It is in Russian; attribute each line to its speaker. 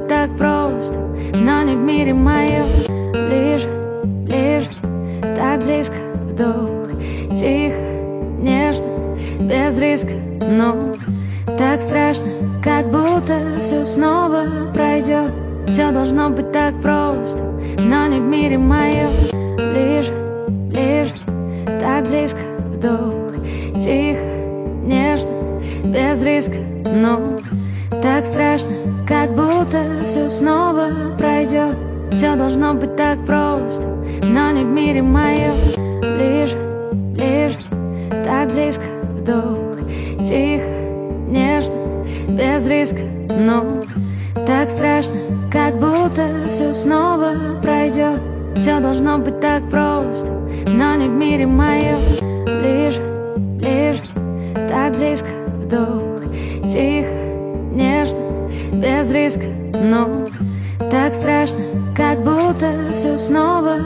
Speaker 1: быть так просто, но не в мире моем. Ближе, ближе, так близко, вдох, тихо, нежно, без риска, но так страшно, как будто все снова пройдет. Все должно быть так просто, но не в мире моем. Ближе, ближе, так близко, вдох, тихо, нежно, без риска, но так страшно, как будто все снова пройдет. Все должно быть так просто, но не в мире моем. Ближе, ближе, так близко, вдох, тихо, нежно, без риска, но так страшно, как будто все снова пройдет. Все должно быть так просто, но не в мире моем. Ближе, ближе, так близко, вдох, тихо, нежно, без риска, но так страшно, как будто все снова